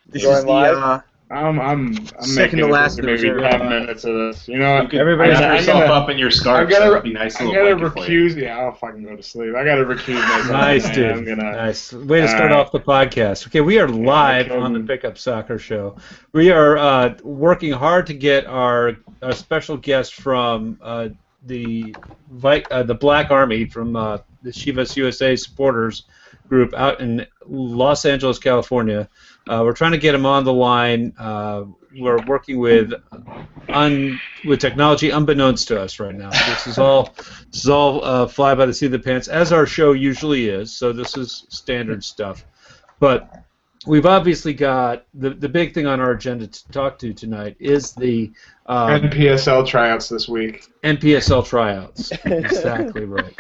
This is the I'm second making to last it maybe episode. 10 minutes of this. You know what? Everybody I'm yourself gonna- up in your scarf. I gotta, so it'd be nice I little gotta blanket for you. recuse. Yeah, I'll fucking go to sleep. I gotta recuse myself. Nice, man. dude. I'm gonna. Nice. Way to start off the podcast. Okay, we are live on the Pickup Soccer Show. We are working hard to get our special guest from the Black Army from the Chivas USA supporters group out in Los Angeles, California. We're trying to get him on the line. We're working with technology unbeknownst to us right now. This is all fly by the seat of the pants, as our show usually is. So this is standard stuff. But we've obviously got the big thing on our agenda to talk to tonight is the NPSL tryouts this week. NPSL tryouts. Exactly right.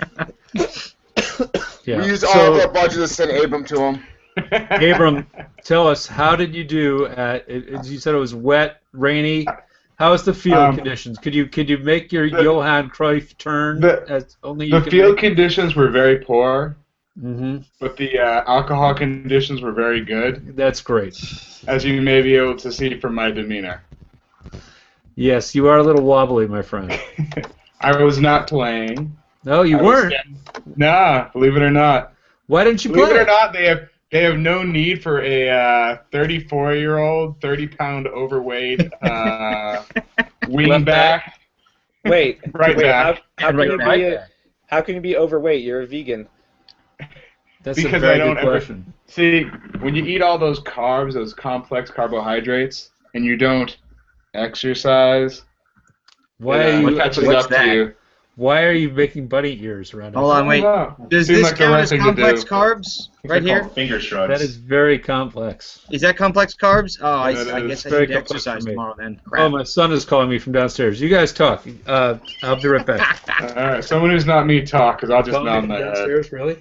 Yeah. We used all of our budget to send Abram to him. Abram, tell us, how did you do? You said it was wet, rainy. How was the field conditions? Could you make your Johan Cruyff turn? The field conditions were very poor, but the alcohol conditions were very good. That's great. As you may be able to see from my demeanor. Yes, you are a little wobbly, my friend. I was not playing. No, you weren't. Nah, believe it or not. Why didn't you play? Believe it or not, they have no need for a 34-year-old, 30-pound overweight wingback. Wait, back. How can you be overweight? You're a vegan. That's because a very I don't good question. See, when you eat all those carbs, those complex carbohydrates, and you don't exercise, what's that? Why are you making bunny ears around? Hold on, wait. Does this count as complex carbs right here? Finger shrugs. That is very complex. Is that complex carbs? Oh, I guess I need to complex exercise for me. tomorrow then. Crap. Oh, my son is calling me from downstairs. You guys talk. I'll be right back. All right, someone who's not me talk, because I'll just nod my head. Downstairs, really?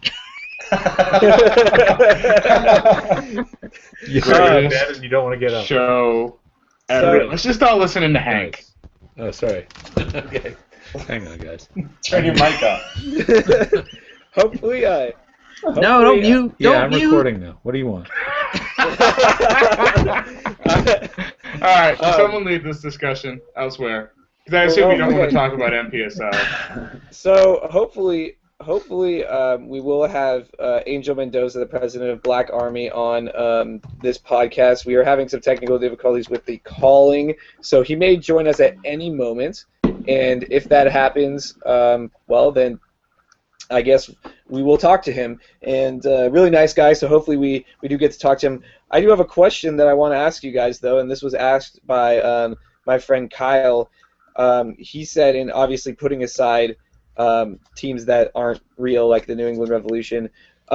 You don't want to get up. Show. Let's just all listen to Hank. Oh, sorry. Okay. Hang on, guys. Turn your mic off. Hopefully, no, don't mute. Yeah, I'm recording now. What do you want? All right, someone leave this discussion elsewhere. Because I assume you don't want to talk about NPSL. So hopefully, we will have Angel Mendoza, the president of Black Army, on this podcast. We are having some technical difficulties with the calling, so he may join us at any moment. And if that happens, well, then I guess we will talk to him. And really nice guy, so hopefully we do get to talk to him. I do have a question that I want to ask you guys, though, and this was asked by my friend Kyle. He said, in obviously putting aside teams that aren't real, like the New England Revolution.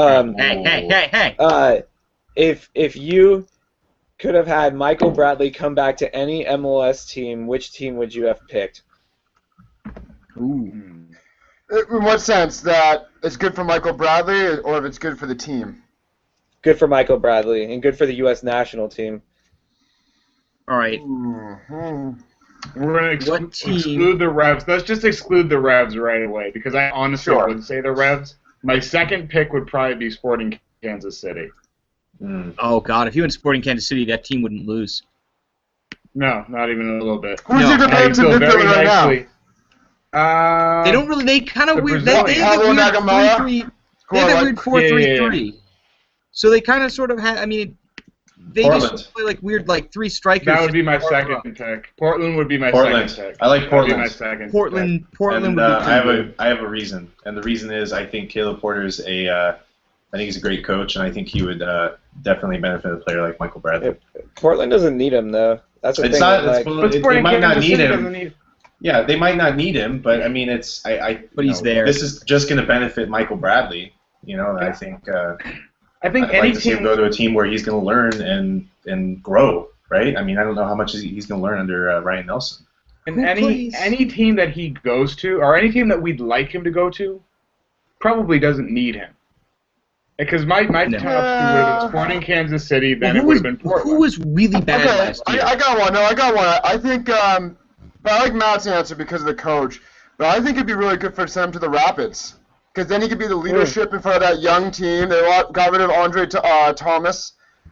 Hey. If you could have had Michael Bradley come back to any MLS team, which team would you have picked? Ooh. In what sense? That it's good for Michael Bradley, or if it's good for the team? Good for Michael Bradley, and good for the U.S. national team. All right. Mm-hmm. We're going to exclude the Revs. Let's just exclude the Revs right away, because I honestly would say the Revs. My second pick would probably be Sporting Kansas City. Oh, God. If you went to Sporting Kansas City, that team wouldn't lose. No, not even a little bit. Who's your defensive midfielder right now? They don't really. They kind of weird. They have Nagamaya? that weird 4-3-3. So they kind of sort of had. I mean, they just play like weird, like three strikers. That would be my second pick. Portland would be my second pick. I like Portland. That would be my second Portland And, would be I have a reason, and the reason is I think Caleb Porter's I think he's a great coach, and I think he would definitely benefit a player like Michael Bradley. Portland doesn't need him, though. That's the It's thing. not. They might not need him. Need... Yeah, they might not need him, but I mean, it's But he's there. This is just going to benefit Michael Bradley. You know, I think. I think I'd like to see him go to a team where he's going to learn and grow. Right? I mean, I don't know how much he's going to learn under Ryan Nelson. And any team that he goes to, or any team that we'd like him to go to, probably doesn't need him. Because my top two would have been Sporting Kansas City, then it would have been Portland. Who was really bad last year? I got one. No, I got one. I think, but I like Matt's answer because of the coach. But I think it'd be really good for send him to the Rapids. Because then he could be the leadership in front of that young team. They got rid of Andre Thomas.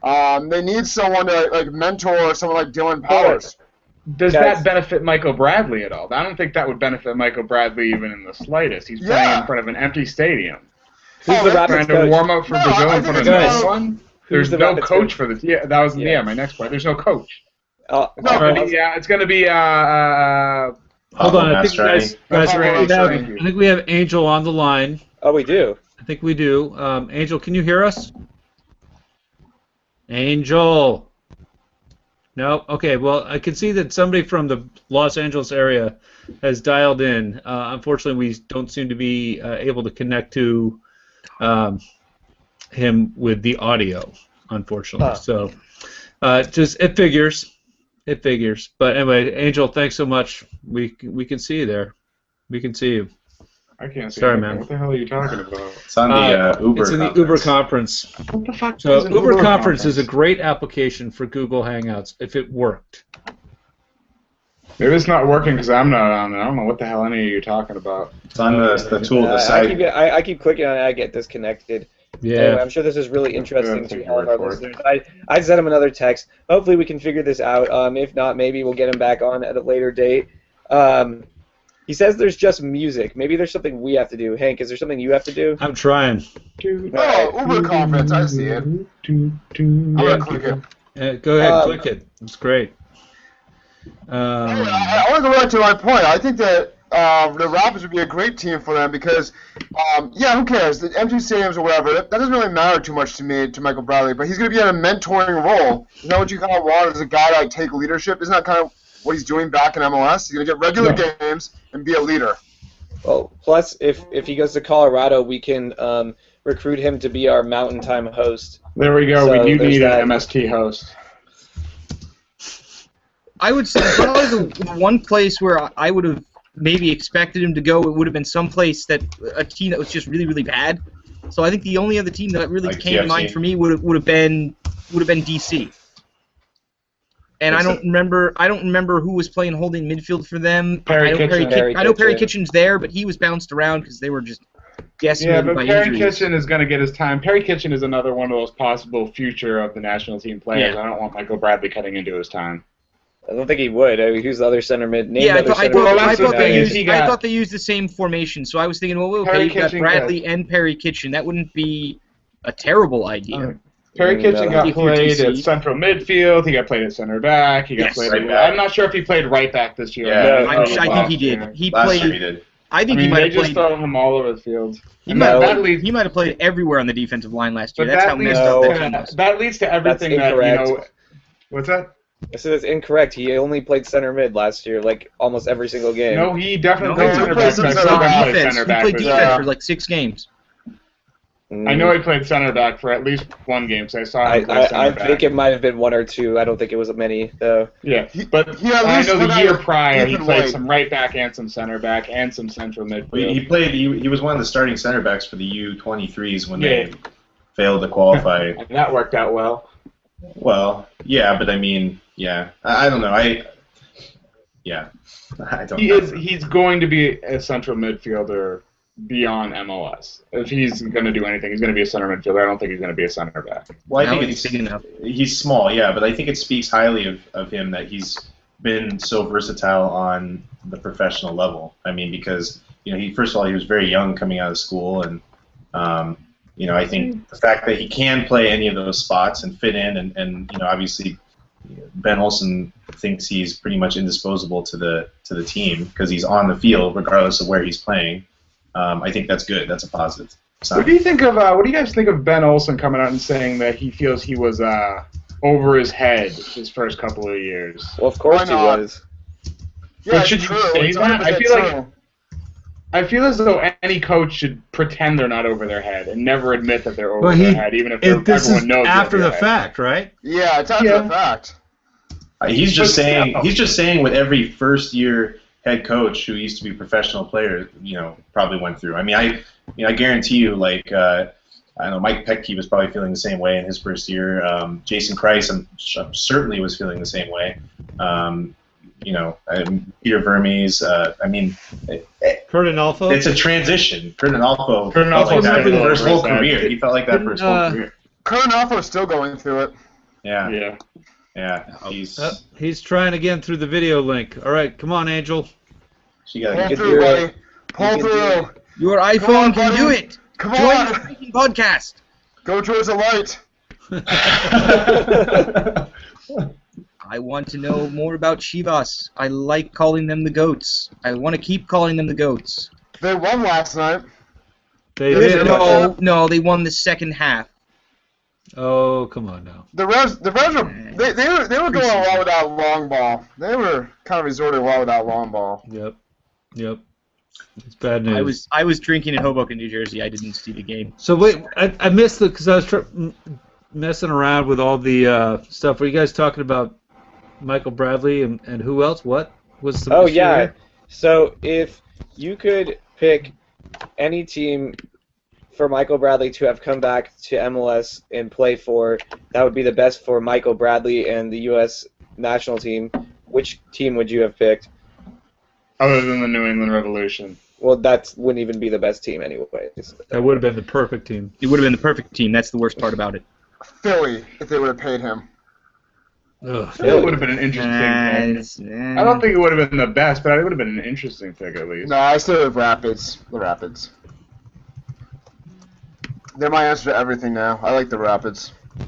They need someone to like mentor someone like Dylan Powers. Does that benefit Michael Bradley at all? I don't think that would benefit Michael Bradley even in the slightest. He's playing in front of an empty stadium. Who's the Rapids trying to warm up for Brazil in front of no one? There's no coach for this. Yeah, that was my next point. There's no coach. It's going to be hold on, I think we have Angel on the line. Oh, we do. I think we do. Angel, can you hear us? Angel. No? Okay, well, I can see that somebody from the Los Angeles area has dialed in. Unfortunately, we don't seem to be able to connect to him with the audio, unfortunately. So, it figures. It figures. But anyway, Angel, thanks so much. We can see you there. We can see you. I can't see Sorry, anything. man. What the hell are you talking about? It's on the Uber. It's in the Uber conference. What the fuck? So Uber conference is a great application for Google Hangouts if it worked. Maybe it's not working because I'm not on it. I don't know what the hell any of you are talking about. It's on the tool, the site. I keep clicking on it. I get disconnected. Yeah. Anyway, I'm sure this is really interesting to all of our listeners. I sent him another text. Hopefully we can figure this out. If not, maybe we'll get him back on at a later date. He says there's just music. Maybe there's something we have to do. Hank, is there something you have to do? I'm trying. Oh, Uber conference. I see it. I'm going to click it. Go ahead, click it. It's great. I want to go back to my point. I think that the Rapids would be a great team for them because, who cares? The empty stadiums or whatever, that doesn't really matter too much to me, to Michael Bradley, but he's going to be in a mentoring role. Is that what you kind of want as a guy to like, take leadership? Isn't that kind of what he's doing back in MLS? He's going to get regular games and be a leader. Well, plus, if he goes to Colorado, we can recruit him to be our Mountain Time host. There we go. We do need an MST host. I would say probably the one place where I would have maybe expected him to go, it would have been someplace that a team that was just really, really bad. So I think the only other team that really like came to mind for me would have been DC. And I don't remember who was playing holding midfield for them. Perry I know Perry Kitchen's there, but he was bounced around because they were just decimated by injuries. Perry Kitchen is going to get his time. Perry Kitchen is another one of those possible future of the national team players. Yeah. I don't want Michael Bradley cutting into his time. I don't think he would. I mean, who's the other center mid? I thought they used the same formation, so I was thinking, well, okay, you've got Bradley and Perry Kitchen. That wouldn't be a terrible idea. Perry Kitchen got played at central midfield. He got played at center back. He got played. I'm not sure if he played right back this year. Yeah, I think he did. He Last played. year he did. I think he might have just played. throw him all over the field. He might have played everywhere on the defensive line last year. But That's how messed up that team was. That leads to everything That's incorrect. What's that? I said that's incorrect. He only played center mid last year, like almost every single game. No, he definitely played center back. He played defense for like 6 games. I know he played center back for at least one game, so I saw him play center back. I think it might have been 1 or 2. I don't think it was many, though. Yeah, but I know the year prior he played some right back and some center back and some central midfield. He was one of the starting center backs for the U23s when they failed to qualify. And that worked out well. Well, yeah, but I mean, yeah, I don't know. I don't know. He's going to be a central midfielder beyond MLS. If he's going to do anything, he's going to be a center midfielder. I don't think he's going to be a center back. Well, I think he's small, yeah, but I think it speaks highly of him that he's been so versatile on the professional level. I mean, because first of all, he was very young coming out of school, and I think the fact that he can play any of those spots and fit in, and obviously Ben Olsen thinks he's pretty much indisposable to the team because he's on the field regardless of where he's playing. I think that's good. That's a positive sign. What do you guys think of Ben Olsen coming out and saying that he feels he was over his head his first couple of years? Well, of course he was. Yeah, but should you say that? I feel as though any coach should pretend they're not over their head and never admit that they're over their head, even if everyone knows. After the fact, right? Yeah, it's after the fact. He's just saying what every first-year head coach who used to be a professional player, probably went through. I mean, I guarantee you, like, I know Mike Petke was probably feeling the same way in his first year. Jason Kreis, I'm certainly was feeling the same way. Peter Vermes. Kurt Analfo. It's a transition. Kurt Analfo felt like that for his whole career. He felt like that for his whole career. Kurt Analfo is still going through it. Yeah. Yeah. He's trying again through the video link. All right, come on, Angel. She Pull got through, buddy. Pull through. Your iPhone can do it. Come Join on. the freaking podcast. Go towards the light. I want to know more about Chivas. I like calling them the goats. I want to keep calling them the goats. They won last night. They did. No, they won the second half. Oh, come on now. The Revs were they were going a lot without long ball. They were kind of resorting a lot without long ball. Yep. It's bad news. I was drinking in Hoboken, New Jersey. I didn't see the game. So wait, I missed it because I was messing around with all the stuff. Were you guys talking about Michael Bradley and who else? What was the? Oh yeah. Here? So if you could pick any team for Michael Bradley to have come back to MLS and play for, that would be the best for Michael Bradley and the U.S. national team, which team would you have picked? Other than the New England Revolution. Well, that wouldn't even be the best team anyway. That would have been the perfect team. It would have been the perfect team. That's the worst part about it. Philly, if they would have paid him. Ugh. It would have been an interesting pick. I don't think it would have been the best, but it would have been an interesting pick at least. No, I still have Rapids. The Rapids. They're my answer to everything now. I like the Rapids.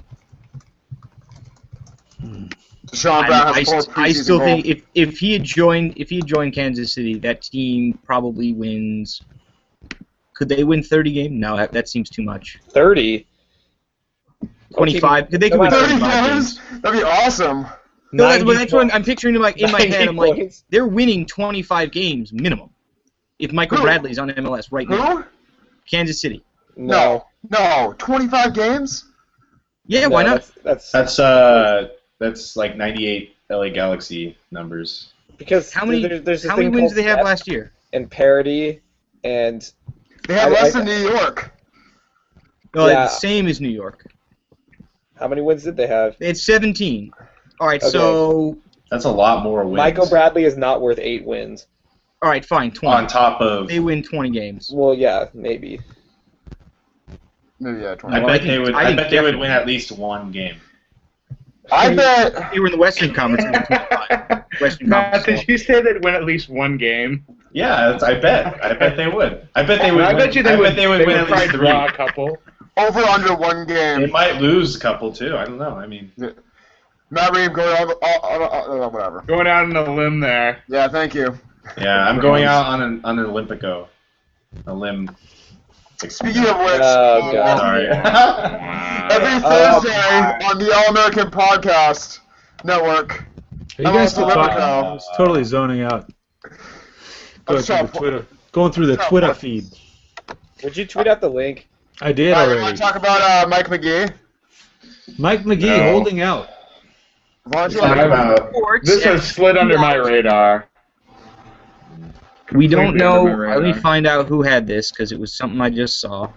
Sean Brown has 4 preseason I still goals. think if he had joined Kansas City, that team probably wins. Could they win 30 games? No, that seems too much. 30. 25. Could they win 30 25 games? That'd be awesome. No, that's what I'm picturing in my head. I'm like, points. they're winning 25 games minimum. If Michael Who? Bradley's on MLS right now, Who? Kansas City. No. 25 games? Yeah, why not? That's like 98 LA Galaxy numbers. Because How many there's this how many thing wins called did they have depth last year? and parity, and They had less than New York. Well, Yeah. it's the same as New York. how many wins did they have? They had 17. All right, Okay. So That's a lot more wins. Michael Bradley is not worth 8 wins. all right, fine, 20. on top of. They win 20 games. Well, yeah, maybe. Maybe, yeah, I 20. bet they would. I I think bet they would definitely. win at least one game. I bet. They were in the Western Conference. They won 25. Western Matt, Conference. did you say they'd win at least one game? Yeah, I bet. I bet they would. I bet they would. I bet you they would. bet they would win at probably least draw a 3. couple. Over under 1 They game. might lose a couple too. I don't know. I mean, Matt Ream going on whatever. Going out on a limb there. Yeah, thank you. yeah, I'm going out on an Olympico, a limb. Speaking of which, Oh, God. Sorry. every Thursday on the All American Podcast Network. You guys I'm still also talking? Olympico. I was totally zoning out. Going trying through the Twitter feed. Would you tweet out the link? I did All right, already. want to talk about Mike McGee? Mike McGee No. holding out. Why don't you Talk about. This has slid under my radar. We don't Completely know. under my Let me radar. find out who had this because it was something I just saw.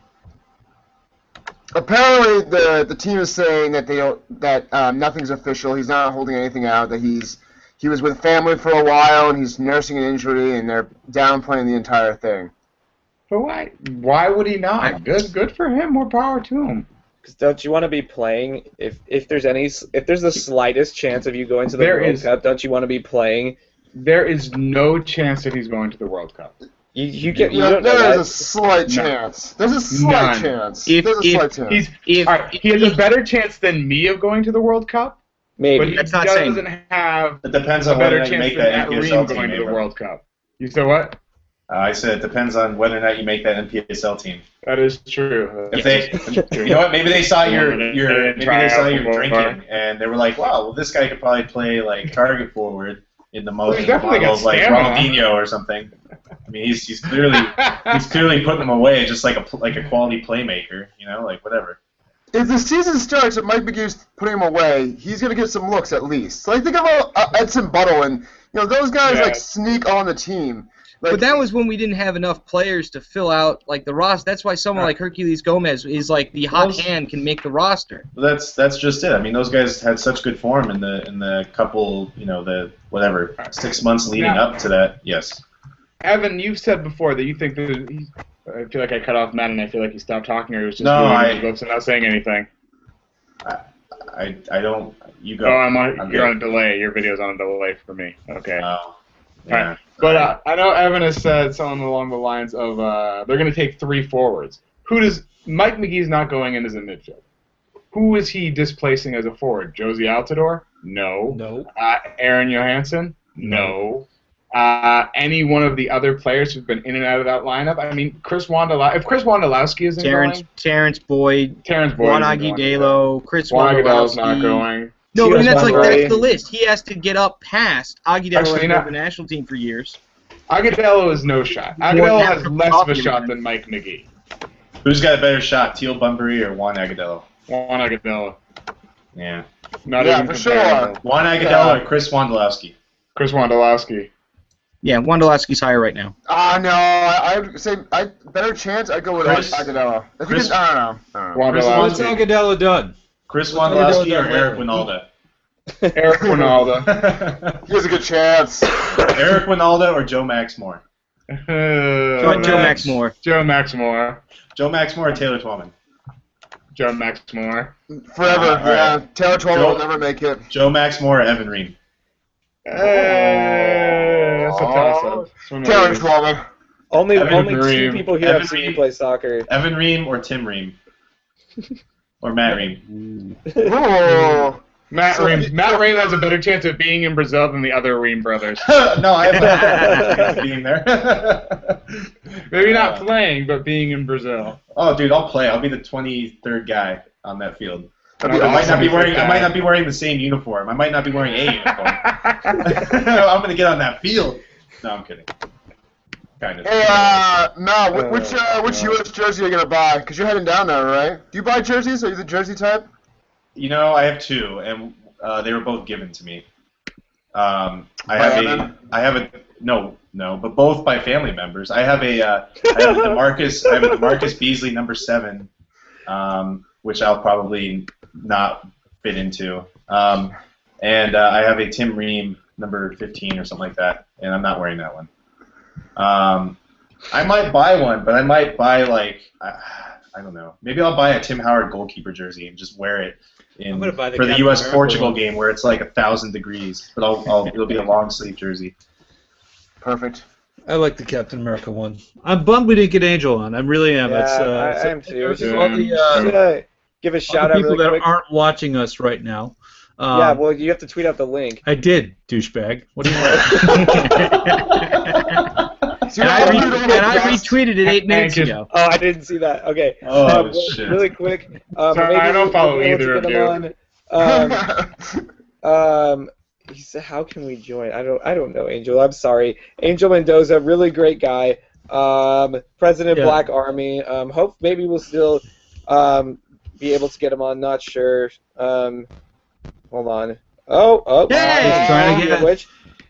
Apparently, the team is saying that nothing's official. He's not holding anything out. That he was with family for a while and he's nursing an injury, and they're downplaying the entire thing. But why? Why would he not? Good for him. More power to him. Because don't you want to be playing? If there's the slightest chance of you going to the World Cup, don't you want to be playing? There is no chance that he's going to the World Cup. You don't know There is that. a slight chance. There's a slight None. chance. If- There's a if- slight chance. He has a better chance than me of going to the World Cup, but Maybe. he That's not saying- doesn't have It depends a on whether or better not you chance make than that Matt Ream NPSL going team. to the Abram. World Cup. You said what? I said it depends on whether or not you make that NPSL team. That is true. If they, you know what? Maybe they saw your Maybe drinking, and they were like, "Wow, well, this guy could probably play like target forward in the most Well, he's definitely model got of like stamina. Ronaldinho or something." I mean, he's clearly putting them away, just like a quality playmaker, you know, like whatever. If the season starts and Mike McGee's putting him away, he's going to get some looks at least. Like, think about Edson Buttle and, those guys, Yeah. sneak on the team. Like, But that was when we didn't have enough players to fill out like the roster. That's why someone like Hercules Gomez is like the hot hand can make the roster. Well, that's just it. I mean, those guys had such good form in the couple, the 6 months leading up to that. Yes. Evan, you've said before that you think that I feel like I cut off Matt and I feel like he stopped talking or he was just No, moving his lips and not saying anything. I don't. You go. Oh, you're on a delay. Your video's on a delay for me. Okay. Yeah. All right. But I know Evan has said something along the lines of they're going to take 3 forwards. Mike McGee's not going in as a midfield. Who is he displacing as a forward? Josie Altidore? No. No. Aaron Johansson? No. Any one of the other players who've been in and out of that lineup? I mean, if Chris Wondolowski isn't going... Terrence Boyd. Juan Agudelo. Chris Juan Wondolowski. Agudalo's not going. No, but that's the list. He has to get up past Agudelo and the national team for years. Agudelo is no shot. Agudelo has less of a shot than Mike McGee. Who's got a better shot, Teal Bunbury or Juan Agudelo? Juan Agudelo. Yeah. Not even for sure. Juan Agudelo or Chris Wondolowski? Chris Wondolowski. Yeah, Wondolowski's higher right now. No, I would say better chance. I'd go with Agudelo. I don't know. What's Agudelo done? Chris Wondolowski or Eric Winalda? Eric Winalda. He has a good chance. Eric Winalda or Joe Maxmore? Joe Maxmore. Joe Maxmore. Joe Maxmore or Taylor Twellman? Joe Maxmore. Forever, yeah. Right. Taylor Twellman will never make it. Joe Maxmore or Evan Ream? That's a toss-up. Taylor Twellman. Only 2 Ream. people here have seen me play soccer. Evan Ream or Tim Ream? Or Matt Ream? Ooh. Matt Ream has a better chance of being in Brazil than the other Ream brothers. No, I have not being there. Maybe not playing, but being in Brazil. Oh, dude, I'll play. I'll be the 23rd guy on that field. I Awesome. might not be wearing the same uniform. I might not be wearing a uniform. I'm gonna get on that field. No, I'm kidding. Kind of. Hey, Mal, which U.S. jersey are you gonna buy? Because you're heading down there, right? Do you buy jerseys? Are you the jersey type? You know, I have 2, and they were both given to me. But both by family members. I have a DeMarcus Beasley number 7, which I'll probably not fit into. And I have a Tim Ream number 15 or something like that, and I'm not wearing that one. I might buy one, but I might buy I don't know. Maybe I'll buy a Tim Howard goalkeeper jersey and just wear it for the U.S.-Portugal game where it's like 1,000 degrees. But it'll be a long sleeve jersey. Perfect. I like the Captain America one. I'm bummed we didn't get Angel on. I really am. Yeah, I am too. All the, give a shout out people really that quick. aren't watching us right now. Yeah, well, you have to tweet out the link. I did, douchebag. What do you want? And I retweeted it 8 minutes ago. Oh, I didn't see that. Okay. Oh, shit. Really quick. Sorry, I don't follow either of you. He said, "How can we join?" I don't know, Angel. I'm sorry. Angel Mendoza, really great guy. President of Black Army. Hope maybe we'll still be able to get him on. Not sure. Hold on. Oh. Hey! He's trying to get which.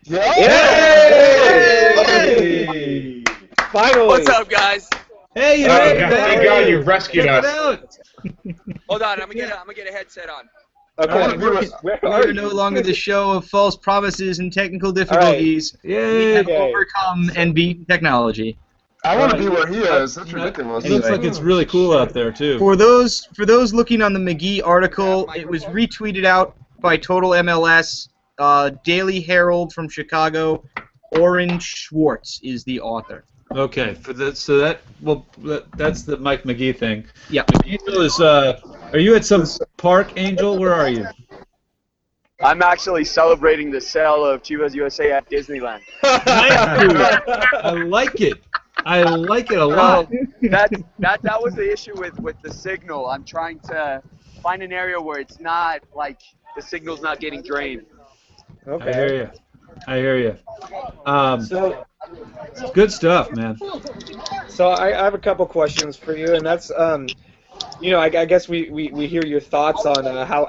Hey! Finally. What's up, guys? Hey, Thank God you rescued us. Hold on, I'm gonna get a headset on. Okay. We're no longer the show of false promises and technical difficulties. Right. We have overcome and beat technology. I want to be where he is. That's ridiculous. It looks like it's really cool out there too. For those looking on the McGee article, it was retweeted out by Total MLS. Daily Herald from Chicago. Orange Schwartz is the author. Okay, that's the Mike McGee thing. Yeah. Angel is. Are you at some park, Angel? Where are you? I'm actually celebrating the sale of Chivas USA at Disneyland. I like it. I like it a lot. That was the issue with the signal. I'm trying to find an area where it's not like the signal's not getting drained. Okay. I hear you. So good stuff, man. So I have a couple questions for you, and that's I guess we hear your thoughts on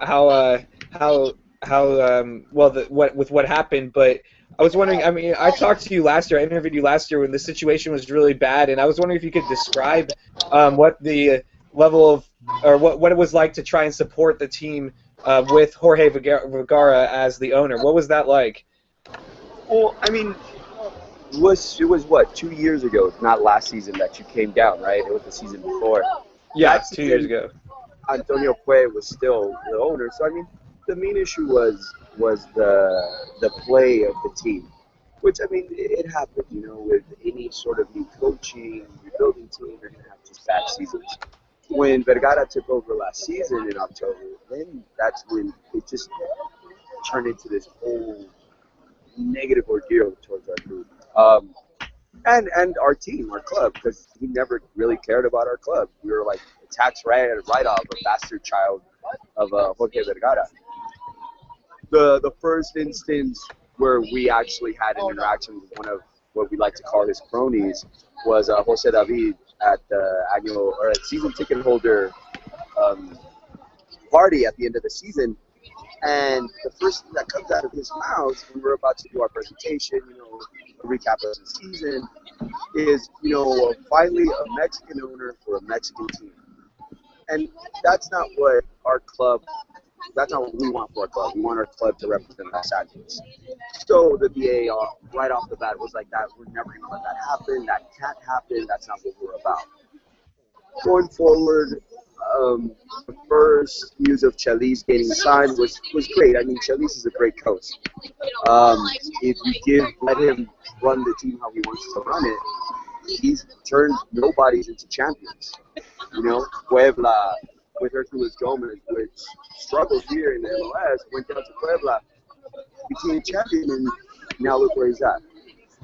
what happened, but I was wondering. I mean, I talked to you last year. I interviewed you last year when the situation was really bad, and I was wondering if you could describe what the level of or what it was like to try and support the team with Jorge Vergara as the owner. What was that like? Well, I mean, it was what, 2 years ago, not last season, that you came down, right? It was the season before. Yeah, 2 years ago. Antonio Pue was still the owner. So I mean, the main issue was the play of the team, which I mean it happened. You know, with any sort of new coaching, rebuilding team, you're gonna have just bad seasons. When Vergara took over last season in October, then that's when it just turned into this whole negative ordeal towards our group. And our team, our club, because he never really cared about our club. We were like a tax write-off, a bastard child of Jorge Vergara. The first instance where we actually had an interaction with one of what we like to call his cronies was Jose David at the annual or season ticket holder party at the end of the season. And the first thing that comes out of his mouth when we're about to do our presentation, you know, a recap of the season, is, you know, finally a Mexican owner for a Mexican team. And that's not what our club, that's not what we want for our club. We want our club to represent Los Angeles. So the VA right off the bat was like, that we're never going to let that happen. That can't happen. That's not what we're about. Going forward, the first news of Chelis getting signed was great. I mean, Chelis is a great coach. If you let him run the team how he wants to run it, he's turned nobodies into champions. You know, Puebla with Herculez Gomez, which struggled here in the MLS, went down to Puebla, became a champion, and now look where he's at.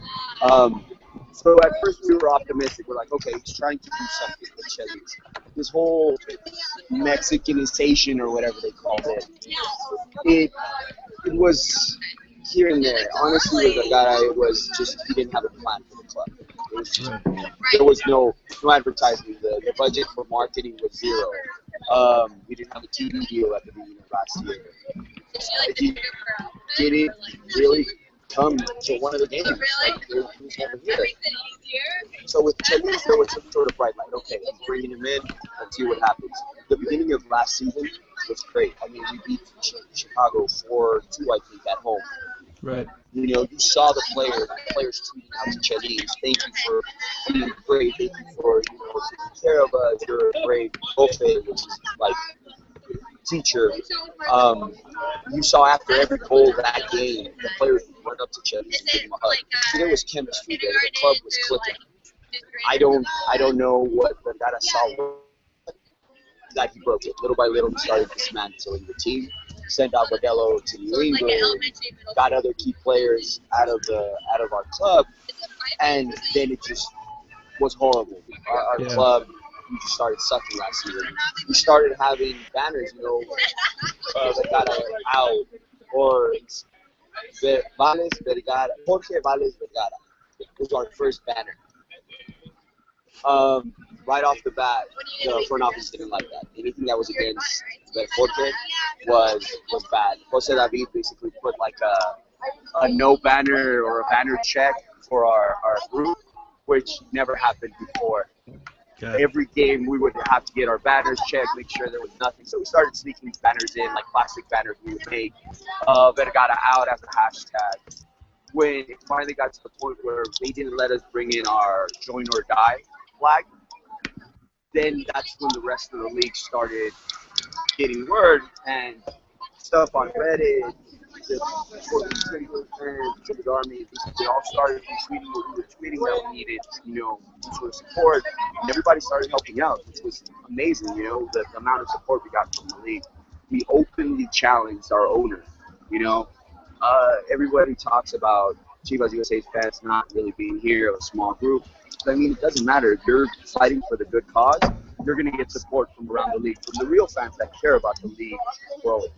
So at first we were optimistic. We're like, okay, he's trying to do something with Chelis. This whole Mexicanization or whatever they called it, it was here and there. Honestly, with Vergara, it was just he didn't have a plan for the club. It was just, there was no advertising. The budget for marketing was zero. We didn't have a TV deal at the beginning of last year. He didn't really come to one of the games. Like, he was never here. So with Chelis, there was some sort of bright light. Okay, I'm bringing him in. Let's see what happens. The beginning of last season was great. I mean, we beat Chicago 4-2, I think, at home. Right. You know, you saw the players tweeting out to Chelis, thank you for being great, thank you for, you know, taking care of us, you're a great profe, which is like teacher. You saw after every goal of that game, the players would run up to Chelis and give him a hug. So there was chemistry there. The club was clicking. I don't know what Vergara saw that he broke it. Little by little, he started dismantling the team. Sent out Bardello to New England, got other key players out of our club, and then it just was horrible. Our club, we just started sucking last season. We started having banners, you know, Vergara out, or Vales Vergara, Jorge Vales Vergara was our first banner. Right off the bat, the front office didn't like that. Anything that was against Jorge was bad. Jose David basically put like a no banner or a banner check for our group, which never happened before. Okay. Every game we would have to get our banners checked, make sure there was nothing. So we started sneaking these banners in, like plastic banners we would make. Vergara out as a hashtag. When it finally got to the point where they didn't let us bring in our join or die flag, then that's when the rest of the league started getting word, and stuff on Reddit, the Army, they all started retweeting what we were tweeting that we needed, you know, some sort of support, and everybody started helping out, which was amazing, you know, the amount of support we got from the league. We openly challenged our owner, you know. Everybody talks about Chivas USA fans not really being here, a small group. I mean, it doesn't matter. If you're fighting for the good cause, you're going to get support from around the league, from the real fans that care about the league worldwide.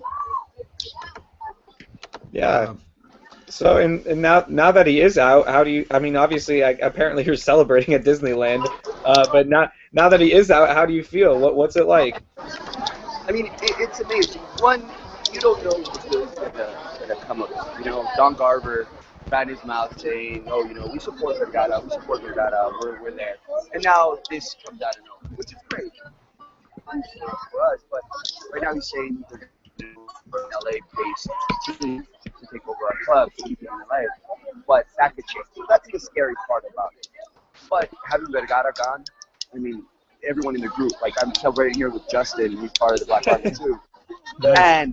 Yeah. So, and now that he is out, how do you? I mean, obviously, apparently you're celebrating at Disneyland, but now that he is out, how do you feel? What's it like? I mean, it's amazing. One, you don't know what's going to come of it. You know, Don Garber ran his mouth saying, "Oh, you know, we support Vergara, we're there." And now this comes out of nowhere, which is great for us. But right now he's saying we're an LA-based team to take over our club, to keep it in LA. But that could change. That's the scary part about it. But having Vergara gone, I mean, everyone in the group. Like I'm celebrating here with Justin, he's part of the Black Army too. And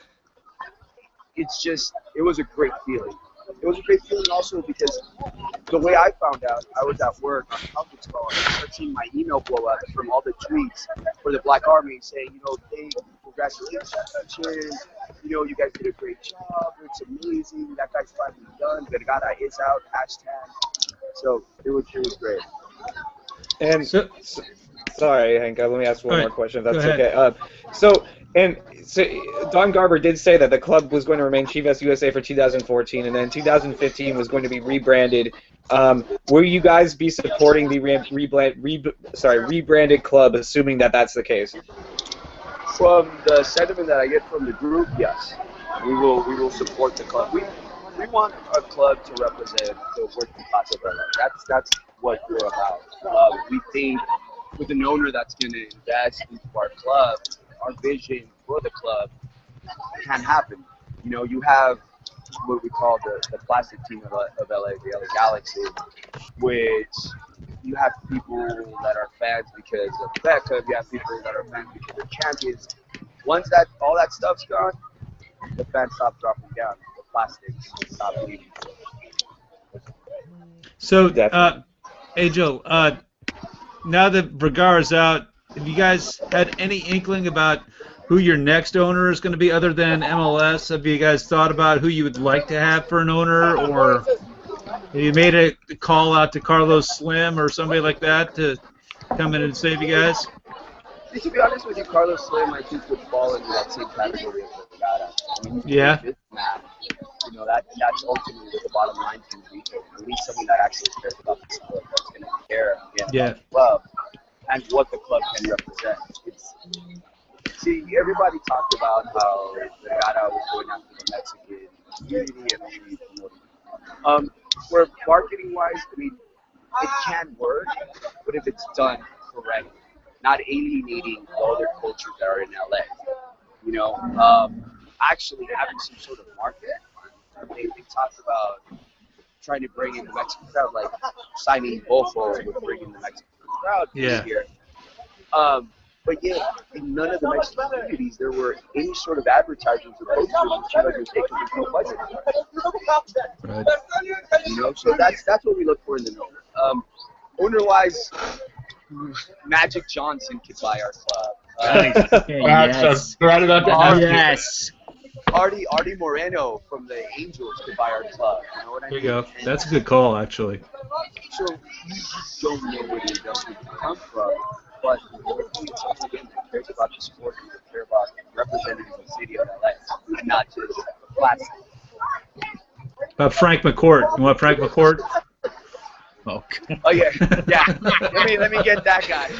it's just, it was a great feeling. It was a great feeling also because the way I found out, I was at work on a conference call and I started seeing my email blow up from all the tweets for the Black Army saying, you know, hey, congratulations, you know, you guys did a great job, it's amazing, that guy's finally done, Vergara is out, hashtag. So it was great. And sorry, Hank, let me ask one more question if that's okay. So Don Garber did say that the club was going to remain Chivas USA for 2014, and then 2015 was going to be rebranded. Will you guys be supporting the rebranded club, assuming that that's the case? From the sentiment that I get from the group, yes, we will support the club. We want our club to represent the working class of LA. That's what we're about. We think with an owner that's going to invest into our club, our vision for the club can happen. You know, you have what we call the plastic team of LA, the LA Galaxy, which you have people that are fans because of Beckham, you have people that are fans because they're champions. Once all that stuff's gone, the fans stop dropping down. The plastics stop leaving. So, Angel, now that Vergara's out, have you guys had any inkling about who your next owner is going to be other than MLS? Have you guys thought about who you would like to have for an owner, or have you made a call out to Carlos Slim or somebody like that to come in and save you guys? To be honest with you, Carlos Slim, I think, would fall into that same category as Vergara. I mean, yeah. You know, that's ultimately what the bottom line can be. At least someone that actually cares about the sport, that's going to care about the club and what the club can represent. See, everybody talked about how Vergara was going after the Mexican community and really promoting. Where marketing-wise, I mean, it can work, but if it's done correctly, not alienating the other cultures that are in LA. You know, actually having some sort of market. They talked about trying to bring in the Mexican crowd, like signing Bofo would bring in the Mexican crowd here. But yet, in none of the Mexican communities, there were any sort of advertisements or posters that Chivas was taking no budget. Right. You know, so that's what we look for in the owner. Owner-wise, Magic Johnson could buy our club. Yes. Yes. Artie Moreno from the Angels could buy our club. You know what I mean? There you go. That's a good call, actually. So you don't know where the investment can come from, but again, that cares about the sport and that care about representatives of the city of LA, and not just plastic. About Frank McCourt. You want Frank McCourt? Oh yeah. Let me get that guy.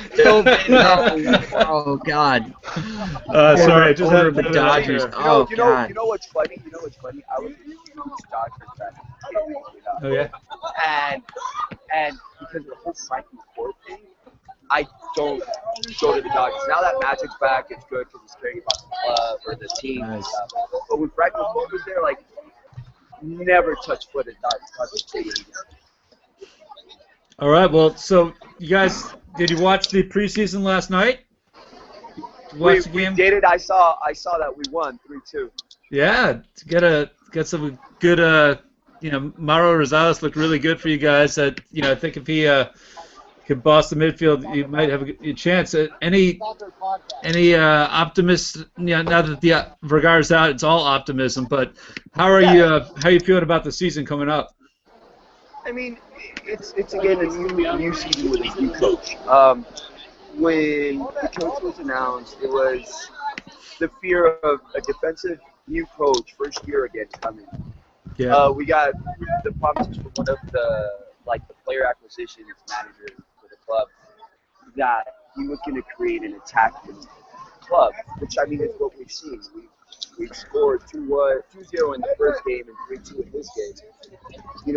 Oh God. Sorry, I just had the Dodgers. You know what's funny? I was a huge Dodgers fan. Oh yeah. And because of the whole Frank McCourt thing, I don't go to the Dodgers. Now that Magic's back, it's good because it's caring about the club or the team and stuff. But when Frank McCourt was there, like, never touch foot at Dodgers Stadium. All right. Well, so you guys, did you watch the preseason last night? We did it. I saw that we won 3-2. Yeah, get some good. Mauro Rosales looked really good for you guys. I think if he could boss the midfield, you might have a chance. Any optimist? Now that the Vergara's out, it's all optimism. But how are you feeling about the season coming up? I mean, it's again a new season with a new coach. When the coach was announced, it was the fear of a defensive new coach, first year again coming. Yeah. We got the promises from one of the player acquisition managers for the club that he was going to create an attacking club, which I mean is what we've seen. We've scored 2-0 in the first game and 3-2 in this game.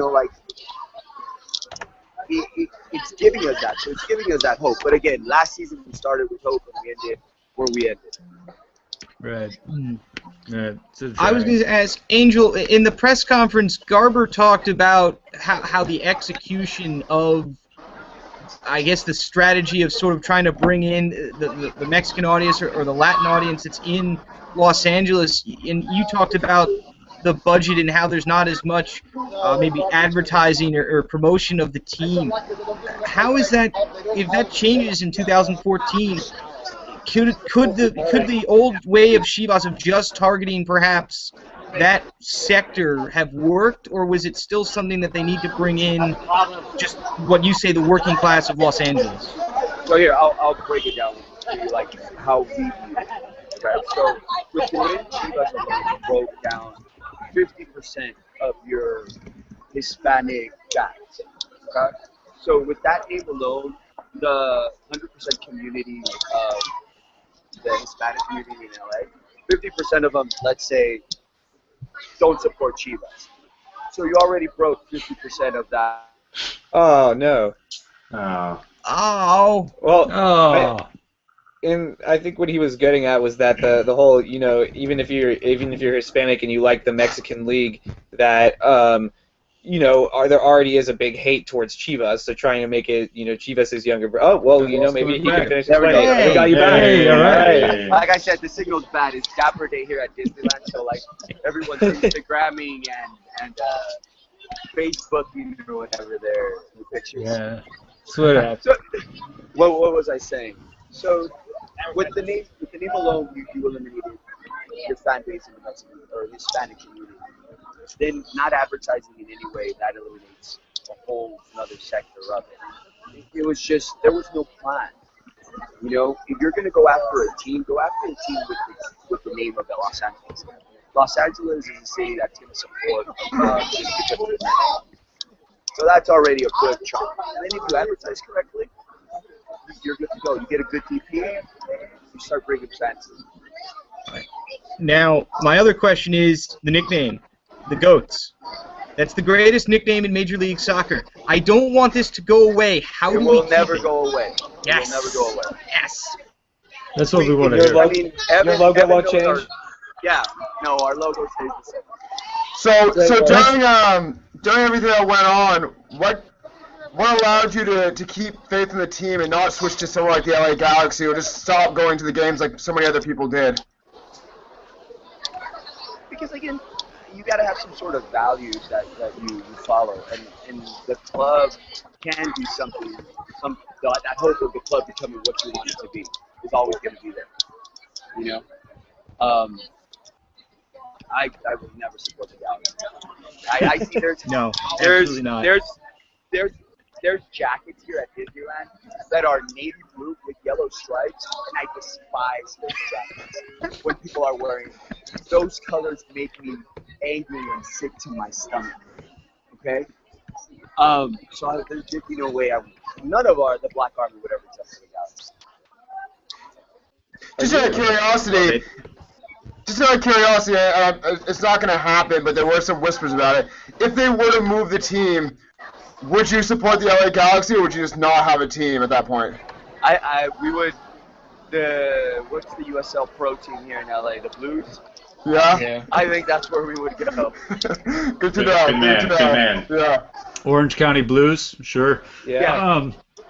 It's giving us that. So it's giving us that hope. But again, last season we started with hope and we ended where we ended. Right. I was going to ask, Angel, in the press conference, Garber talked about how the execution of I guess the strategy of sort of trying to bring in the Mexican audience or the Latin audience that's in Los Angeles. And you talked about the budget and how there's not as much maybe advertising or promotion of the team. How is that, if that changes in 2014, could the old way of Chivas of just targeting perhaps that sector have worked, or was it still something that they need to bring in just what you say, the working class of Los Angeles? So here, I'll break it down to you, like how we view it. Okay, so with the name Chivas alone broke down 50% of your Hispanic guys. Okay? So with that name alone, the 100% community of the Hispanic community in LA, 50% of them, let's say, don't support Chivas. So you already broke 50% of that. Oh no. Oh. Well. I think what he was getting at was that the whole, you know, even if you're Hispanic and you like the Mexican League, that you know, there already is a big hate towards Chivas. So trying to make it, you know, Chivas is younger. Oh well, you know, maybe he can finish his play. Hey, we got you back. Hey, all right. Like I said, the signal's bad. It's Dapper Day here at Disneyland, so like everyone's Instagramming and Facebooking or whatever their pictures. Yeah. So what was I saying? So with the name alone, you eliminated your fan base in the Mexican or Hispanic community. Then not advertising in any way, that eliminates a whole another sector of it. It was just, there was no plan. You know, if you're going to go after a team, go after a team with the name of the Los Angeles. Los Angeles is a city that's going to support just because of the name. So that's already a good chunk. And then if you advertise correctly, you're good to go. You get a good DP, you start bringing fans. Now, my other question is the nickname, the GOATs. That's the greatest nickname in Major League Soccer. I don't want this to go away. How do we keep it? It will never go away. Yes. It will never go away. Yes. That's what we want to hear. I mean, Your logo won't change? Yeah. No, our logo stays the same. So during everything that went on, what allowed you to keep faith in the team and not switch to somewhere like the LA Galaxy or just stop going to the games like so many other people did? Because again, you got to have some sort of values that you follow, and the club can be something. That hope of the club becoming what you want it to be is always going to be there. You know, I will never support the Galaxy. I see absolutely not. There's jackets here at Disneyland that are navy blue with yellow stripes, and I despise those jackets when people are wearing them. Those colors make me angry and sick to my stomach. Okay? So there's just no way none of the Black Army would ever jump to the Galaxy. Just out of curiosity, it's not going to happen, but there were some whispers about it. If they were to move the team, would you support the LA Galaxy, or would you just not have a team at that point? We would. What's the USL Pro team here in LA? The Blues. Yeah. I think that's where we would go. Good to know. Good man. Yeah. Orange County Blues, sure. Yeah.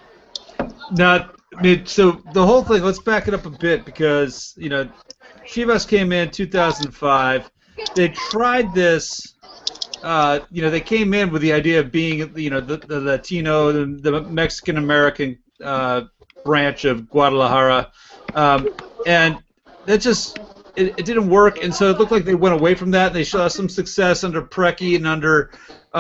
So the whole thing. Let's back it up a bit because you know, Chivas came in 2005. They tried this. They came in with the idea of being, you know, the Latino, the Mexican American branch of Guadalajara, and that just it didn't work, and so it looked like they went away from that. And they saw some success under Preki and under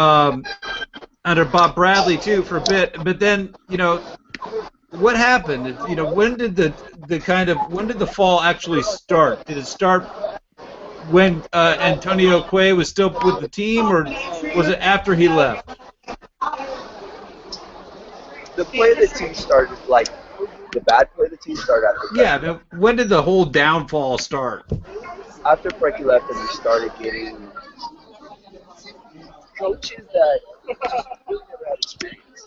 Bob Bradley too for a bit, but then you know what happened? You know, when did the fall actually start? Did it start when Antonio Cué was still with the team, or was it after he left? The play of the team started, like, the bad play of the team started after Preki. Yeah, when did the whole downfall start? After Preki left and we started getting coaches that just really never had experience.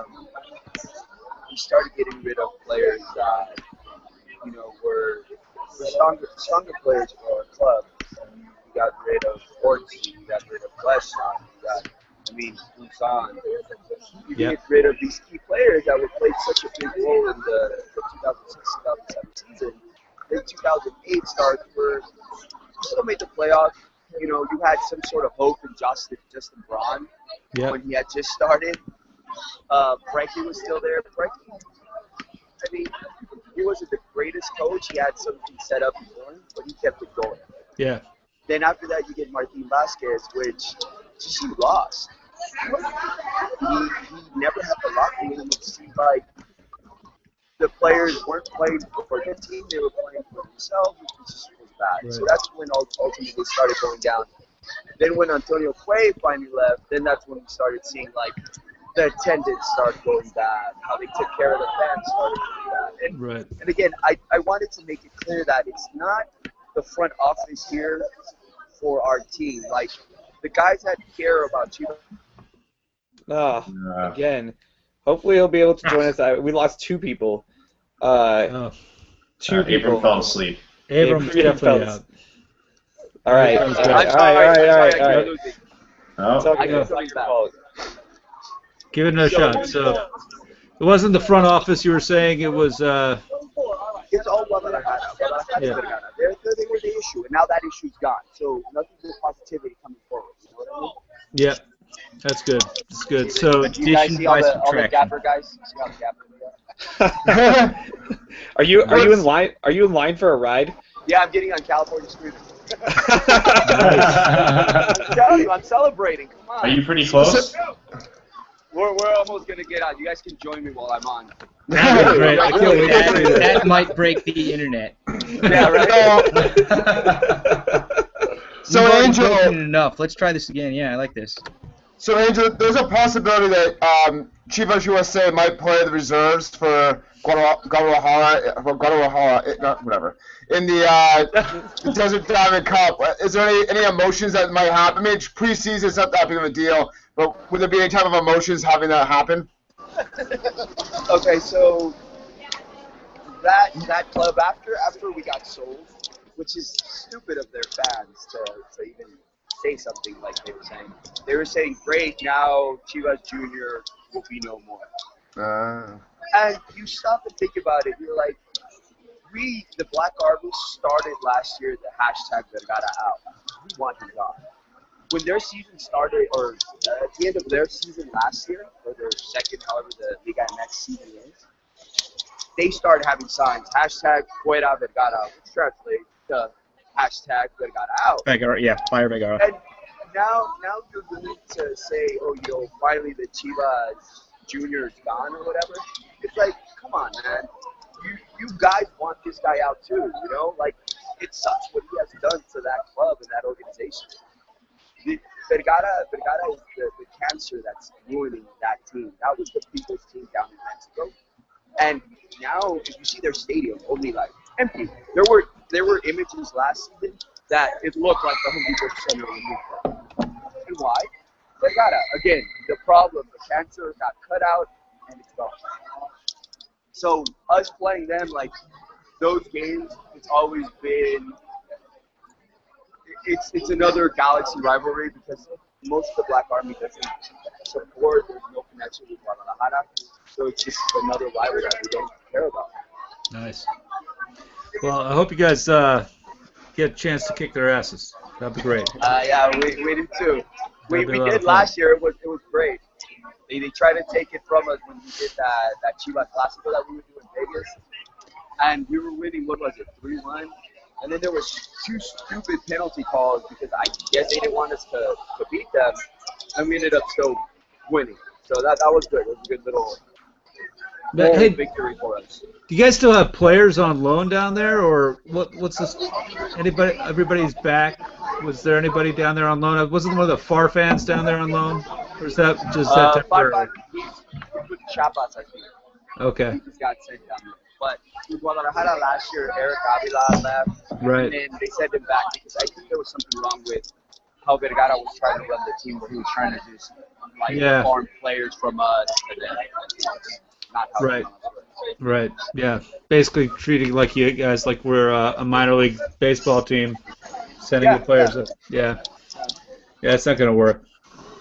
We started getting rid of players that, you know, were stronger players for our club. We got rid of Ortiz, we got rid of Fleshon, we got mean, Busan. You Yep. get rid of these key players that would play such a big role in the 2006-2007 season. Then 2008 starts where you still made the playoffs. You know, you had some sort of hope in Justin Braun when he had just started. Frankie was still there. Frankie, I mean, he wasn't the greatest coach. He had something set up before him, but he kept it going. Yeah. Then after that, you get Martin Vasquez, which just he lost. He never had the locker room. It seemed like the players weren't playing for the team; they were playing for themselves, which just was bad. Right. So that's when ultimately it started going down. Then when Antonio Cuey finally left, then that's when we started seeing like the attendance start going bad, how they took care of the fans started going bad. And again, I wanted to make it clear that it's not the front office here for our team. Like, the guys that care about you. Again, hopefully he'll be able to join us. We lost two people. Two people. Abram fell asleep. Abram's definitely out. All right. All right. Oh. Give it another shot. So, it wasn't the front office you were saying, it was... It's all Guadalajara. They were the issue, and now that issue's gone. So nothing but positivity coming forward. You know what I mean? Yeah, that's good. That's good. So, do you guys see all the Gapper guys? See all the Gapper guys? Are you in line? Are you in line for a ride? Yeah, I'm getting on California Street. I'm telling you, I'm celebrating. Come on. Are you pretty close? We're almost gonna get on. You guys can join me while I'm on. Right. I can't wait to see That might break the internet. Yeah, right. So We've already Angel, broken it enough. Let's try this again. Yeah, I like this. So Angel, there's a possibility that Chivas USA might play the reserves for Guadalajara, whatever, in the Desert Diamond Cup. Is there any emotions that might happen? I mean, preseason is not that big of a deal, but would there be any type of emotions having that happen? Okay, so that club after we got sold, which is stupid of their fans to even say something like they were saying. They were saying, great, now Chivas Junior will be no more. And you stop and think about it, you're like, the Black Army started last year the hashtag Vergara out. We want him gone. When their season started, or at the end of their season last year, or their second, however the Liga MX season is, they started having signs, hashtag Fuera Vergara, which translates to hashtag Vergara out. Vergara, yeah, fire Vergara. And now you're willing to say, oh, finally the Chivas Junior is gone or whatever. It's like, come on, man. You guys want this guy out too, you know? Like, it sucks what he has done to that club and that organization. Vergara is the cancer that's ruining that team. That was the people's team down in Mexico. And now, if you see their stadium, only like empty. There were images last season that it looked like the Home Depot Center removed. And why? Vergara. Again, the problem, the cancer got cut out and it's gone. So us playing them, like those games, it's always been. It's another Galaxy rivalry because most of the Black Army doesn't support. There's no connection with Guadalajara, so it's just another rivalry that we don't care about. Nice. Well, I hope you guys get a chance to kick their asses. That'd be great. Yeah, we did too. We did last year. It was great. They tried to take it from us when we did that Chivas Clásico that we would do in Vegas, and we were winning. What was it, 3-1? And then there was two stupid penalty calls because I guess they didn't want us to beat them, and we ended up still winning. So that was good. It was a good little victory for us. Do you guys still have players on loan down there, or what's this? Everybody's back. Was there anybody down there on loan? Wasn't one of the FAR fans down there on loan, or is that just that temporary? He's with Chiapas, I think. Okay. He just got sent down there. But with Guadalajara last year, Eric Avila left. Right. And then they sent him back because I think there was something wrong with how Vergara was trying to run the team, where he was trying to just farm players from us, and then not how right. Right. Yeah. Basically treating like you guys like we're a minor league baseball team, sending the players up. Yeah. Yeah, it's not gonna work.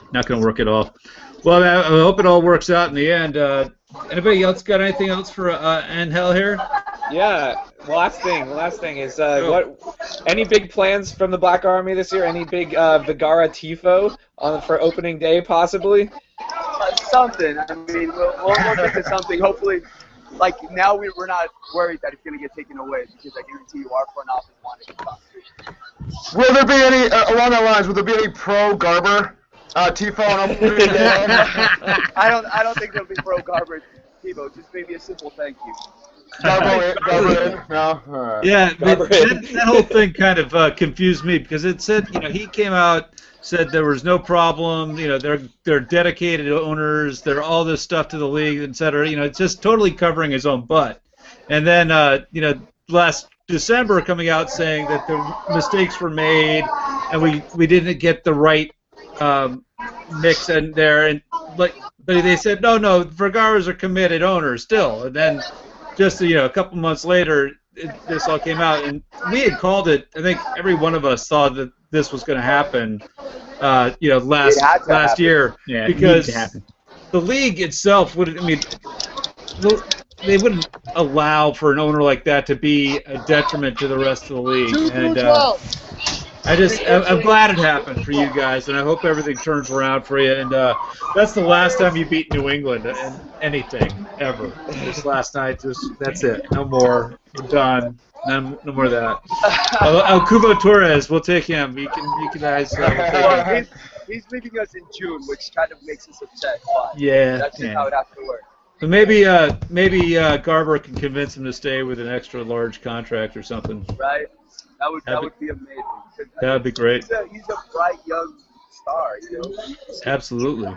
not going to work at all. Well, I hope it all works out in the end. Anybody else got anything else for Angel here? Yeah. Last thing is any big plans from the Black Army this year? Any big Vergara tifo for opening day possibly? Something. I mean, we'll think of something. Hopefully, like now we're not worried that it's going to get taken away because I guarantee you our front office wanted it gone. Will there be any along that lines? Will there be any pro Garber tifo on opening day? I don't think there'll be pro Garber tifo. Just maybe a simple thank you. Garber in? No? All right. Yeah, that whole thing kind of confused me because it said, he came out, said there was no problem, they're dedicated owners, they're all this stuff to the league, etc. It's just totally covering his own butt. And then, last December coming out saying that the mistakes were made and we didn't get the right mix in there, but they said no, Vergara's are committed owners still, and then just a couple months later this all came out, and we had called it. I think every one of us thought that this was going to happen, last year, because the league itself they wouldn't allow for an owner like that to be a detriment to the rest of the league. And I'm glad it happened for you guys, and I hope everything turns around for you. And that's the last time you beat New England in anything ever. This last night, that's it. No more. We're done. No more of that. Cubo Torres, we'll take him. You guys. He's leaving us in June, which kind of makes us upset. But yeah. That's just how it has to work. But maybe Garber can convince him to stay with an extra large contract or something. Right. That would be amazing. That would be great. He's a bright young star, Absolutely.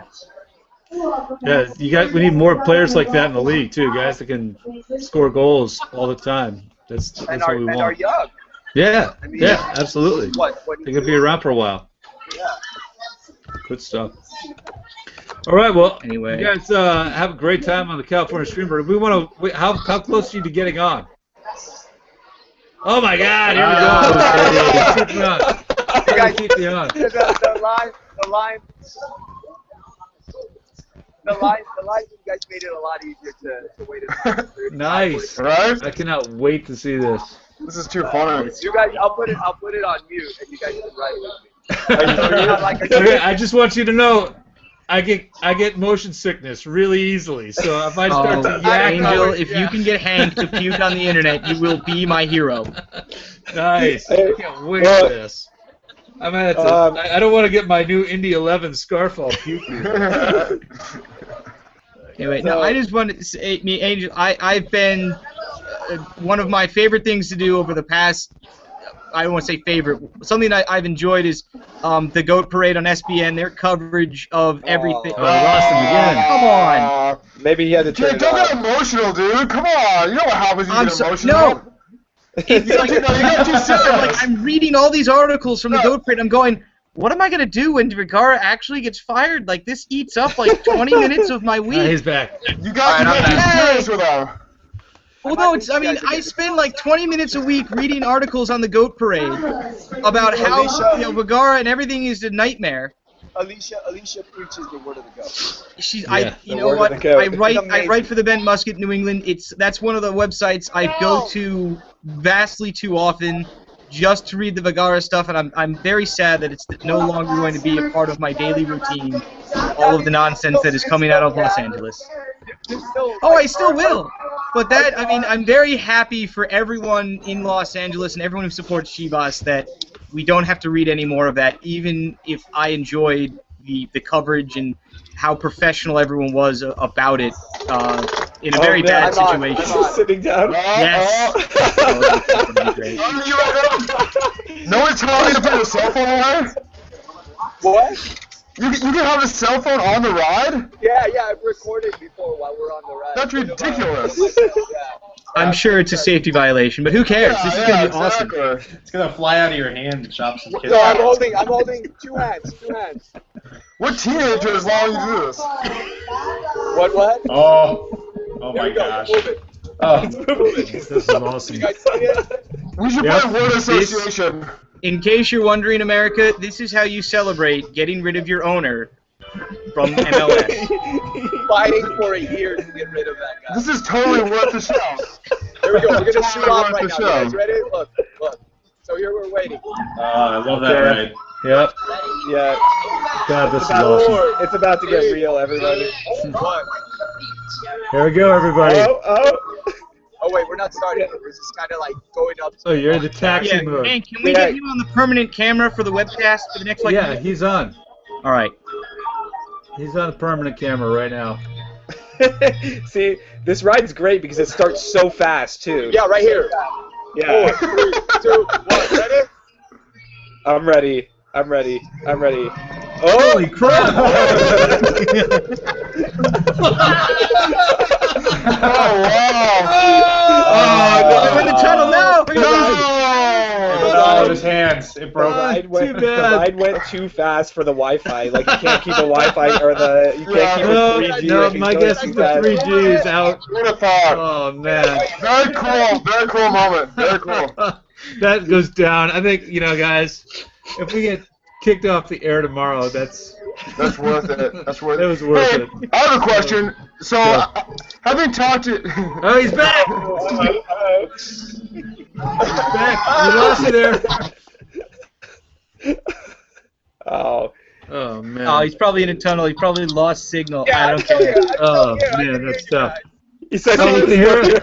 Yeah, we need more players like that in the league too, guys that can score goals all the time. That's what we want. And are young. Yeah, absolutely. They're gonna be around for a while. Yeah. Good stuff. All right, well, anyway, you guys have a great time on the California Streamer. We want to. How close are you to getting on? Oh my God! Here we go. Keep me on. The line. You guys made it a lot easier to wait. Nice. Right? I cannot wait to see this. This is too fun. You guys, I'll put it on mute, and you guys can write with me. Okay, I just want you to know, I get motion sickness really easily. So if I start to yak, Angel, if you can get Hank to puke on the internet, you will be my hero. Nice. I can't wait for this. I don't want to get my new Indy 11 scarf all pukey. Anyway, no, I just wanted to say, Angel, I've been one of my favorite things to do over the past. I don't want to say favorite. Something that I've enjoyed is the Goat Parade on SBN. Their coverage of everything. Oh, I lost them again. Come on. Maybe he had to turn it Don't off. get emotional, dude. Come on. You know what happens when you get emotional. No. It's like I'm reading all these articles from the Goat Parade. I'm going, what am I going to do when Vergara actually gets fired? Like, this eats up like 20 minutes of my week. He's back. You got to be serious with him. Well, no, I spend like 20 minutes a week reading articles on the Goat Parade about how Vergara and everything is a nightmare. Alicia preaches the word of the goat. You know what? I write for the Bent Musket New England. That's one of the websites I go to vastly too often just to read the Vergara stuff, and I'm very sad that it's no longer going to be a part of my daily routine. All of the nonsense that is coming out of Los Angeles. Oh, I still will. But I'm very happy for everyone in Los Angeles and everyone who supports Chivas that we don't have to read any more of that, even if I enjoyed the coverage and how professional everyone was about it in a very bad situation. I'm sitting down. Yes. No one's telling me to put a cell phone away? What? You can have a cell phone on the ride? Yeah, I've recorded before while we're on the ride. That's ridiculous. I'm sure it's a safety violation, but who cares? This is going to be awesome. It's going to fly out of your hand and chop some kids. No, I'm holding two hands. What teenager is allowing you to do this? What? Oh my gosh. Move it. Oh, This is awesome. You guys see it? We should play word association. In case you're wondering, America, this is how you celebrate getting rid of your owner. from MLS. Fighting for a year to get rid of that guy. This is totally worth the show. Here we go. We're gonna shoot off Worth right the now. show. You guys ready? Look. So here we're waiting. I love that ride. Yep. Yeah. God, this is awesome. It's about to get real, everybody. One. Here we go, everybody. Oh wait, we're not starting. We're just kind of like going up. Oh, you're in the taxi Yeah, mode. man, can we get him on the permanent camera for the webcast for the next like? Yeah, minute? he's on. All right. He's on a permanent camera right now. See, this ride's great because it starts so fast too. Yeah, right here. Yeah. 4, 3, 2, 1. Ready? I'm ready. I'm ready. I'm ready. Holy crap! Oh, wow. Oh, we're in the tunnel now. It was all in his hands. It broke. The bad. ride went too fast for the Wi-Fi. Like you can't keep a Wi-Fi or you can't keep a 3G. No, like, it's my going guess too is the fast. 3G is out. Who'd have thought? Oh, man. Very cool moment. Very cool. That goes down. I think, guys, if we get kicked off the air tomorrow, that's worth it. That's worth it. It was worth Hey, it. I have a question. So, having talked to... Oh, he's back! He's back. We lost you there. Oh. Oh, man. Oh, he's probably in a tunnel. He probably lost signal. Yeah, I don't care. Oh, man, that's tough. He said Oh, we can hear it?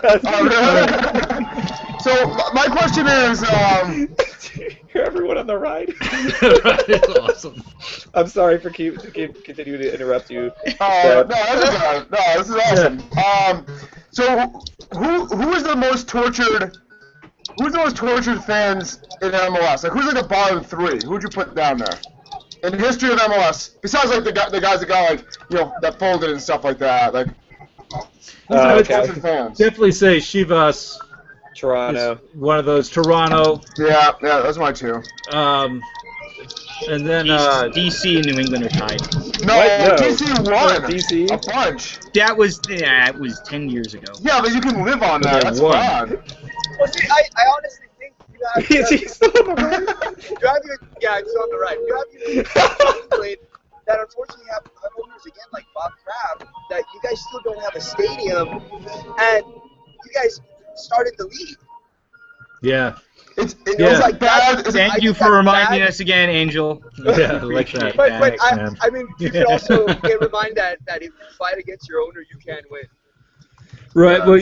So, my question is... Hear everyone on the ride. It's awesome. I'm sorry for continuing to interrupt you. no, that's okay. No, this is awesome. So, who is the most tortured... Who's the most tortured fans in MLS? Like, who's like the bottom 3? Who'd you put down there? In the history of MLS, besides like the guys that got like, that folded and stuff like that. Like, who's the most tortured fans? Definitely say Chivas. Toronto. One of those. Toronto. Yeah, that's my 2. And then DC and New England are tied. No, DC won. DC? A bunch. That was 10 years ago. Yeah, but you can live on that. That's won. fine. Well, see, I honestly think you have. Is he still on the ride? Yeah, it's on the right. You have your England that unfortunately have owners again like Bob Kraft that you guys still don't have a stadium, and you guys started the league. Yeah. It was like bad. Thank you for reminding us again, Angel. Yeah, I like that. But man. I mean, you should also get reminded that if you fight against your owner, you can win. Right. Well,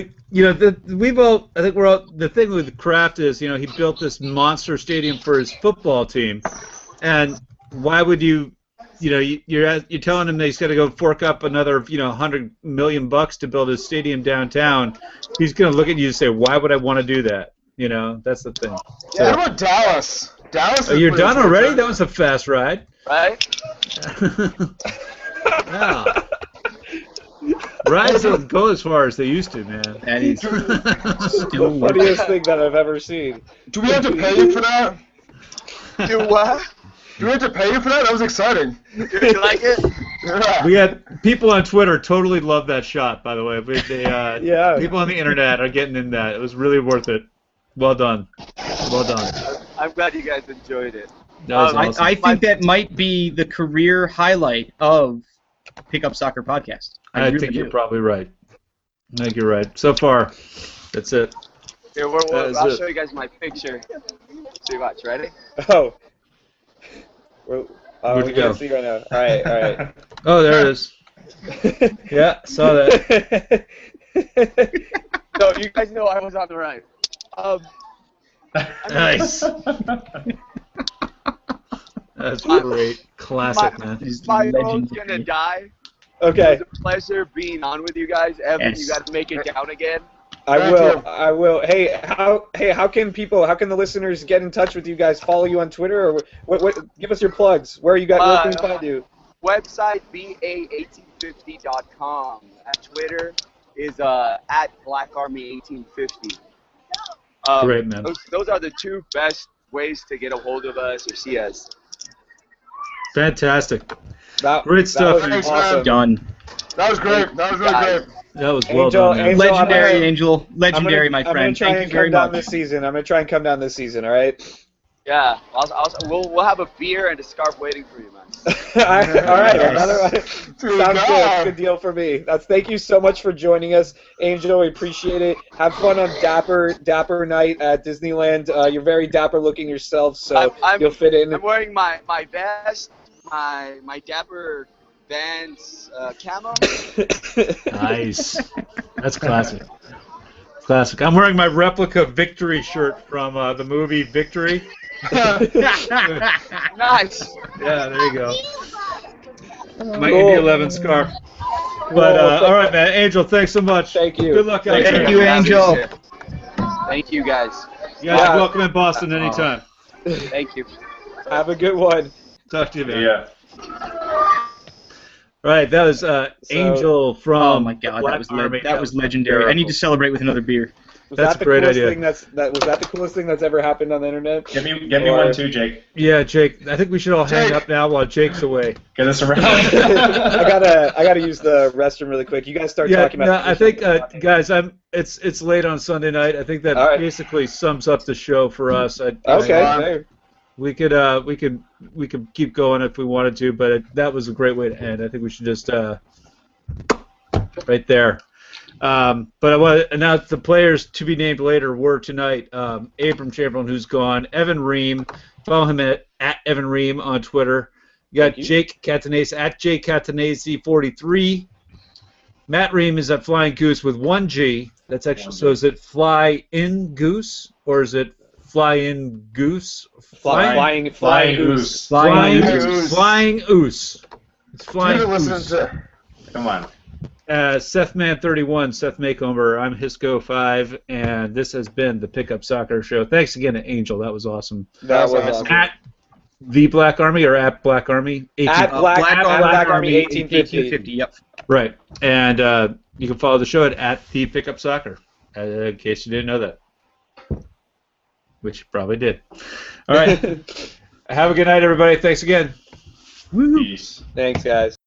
the thing with Kraft is, he built this monster stadium for his football team, and why would you're telling him that he's got to go fork up another, $100 million to build his stadium downtown. He's going to look at you and say, why would I want to do that? That's the thing. Yeah, what about Dallas? Dallas. You're done already? That was a fast ride. Right? Yeah. Rides don't go as far as they used to, man. That is still The funniest thing that I've ever seen. Do we have to pay you for that? Do what? Do we have to pay you for that? That was exciting. Did you like it? Yeah. We had people on Twitter totally love that shot, by the way. Yeah. People on the internet are getting in that. It was really worth it. Well done. Well done. I'm glad you guys enjoyed it. That was awesome. I think that might be the career highlight of Pickup Soccer Podcast. I really think do. you're probably right. I think you're right. So far, that's it. Here, That is I'll it. show you guys my picture. So you watch. Ready? Oh. Where'd We you go? can't see right now. All right. Oh, there it is. Yeah, saw that. So you guys know I was on the right. Nice. That's great. Classic, man. My phone's gonna die. Okay. It was a pleasure being on with you guys. Evan, Yes. you got to make it down again. I will. Hey, how can the listeners get in touch with you guys? Follow you on Twitter, or what? Give us your plugs. Where you got? Where can we find you? Website ba1850.com. At Twitter is at BlackArmy1850. Great, man. Those are the 2 best ways to get a hold of us or see us. Fantastic. That Great stuff. was awesome. Done. That was great. That was really great. That was well Angel, done, man. Angel, Legendary, Angel. Legendary, my I'm gonna friend. try Thank and you very come down much. this season. I'm gonna try and come down this season. All right. Yeah, we'll have a beer and a scarf waiting for you, man. All right, another one. Dude, Sounds no. good. Good deal for me. Thank you so much for joining us, Angel. We appreciate it. Have fun on Dapper Night at Disneyland. You're very dapper looking yourself, so you'll fit in. I'm wearing my vest, my Dapper Vans camo. Nice. That's classic. Classic. I'm wearing my replica Victory shirt from the movie Victory. Nice. Yeah, there you go. My Indy 11 scarf. But all right, man. Angel, thanks so much. Thank you. Good luck out there. Thank you, Angel. Thank you, guys. You guys are welcome in Boston anytime. Thank you. Have a good one. Talk to you, man. Yeah. All right, that was Angel from. Oh my God, Black that was Army. that was legendary. I need to celebrate with another beer. Was That's that the a great coolest idea. thing was that the coolest thing that's ever happened on the internet? Get me one too, Jake. Yeah, Jake. I think we should all hang up now while Jake's away. Get us around. I gotta use the restroom really quick. You guys start talking about. I think guys, it's late on Sunday night. I think that basically sums up the show for us. Okay. We could keep going if we wanted to, but that was a great way to end. I think we should just right there. But I want to announce the players to be named later were tonight Abram Chamberlain, who's gone, Evan Ream. Follow him at Evan Ream on Twitter. You got Jake Catanese at Jake Catanese 43. Matt Ream is at Flying Goose with 1G. That's actually so. Is it Fly In Goose or is it Fly In Goose? Flying Goose. Flying Oos. It's Flying Oos. Come on. Sethman31, Seth Makeover, I'm Hisco5, and this has been the Pickup Soccer Show. Thanks again to Angel. That was awesome. That was awesome. At the Black Army or at Black Army? At Black Army 1850. Yep. Right. And you can follow the show at the Pickup Soccer, in case you didn't know that. Which you probably did. All right. Have a good night, everybody. Thanks again. Peace. Thanks, guys.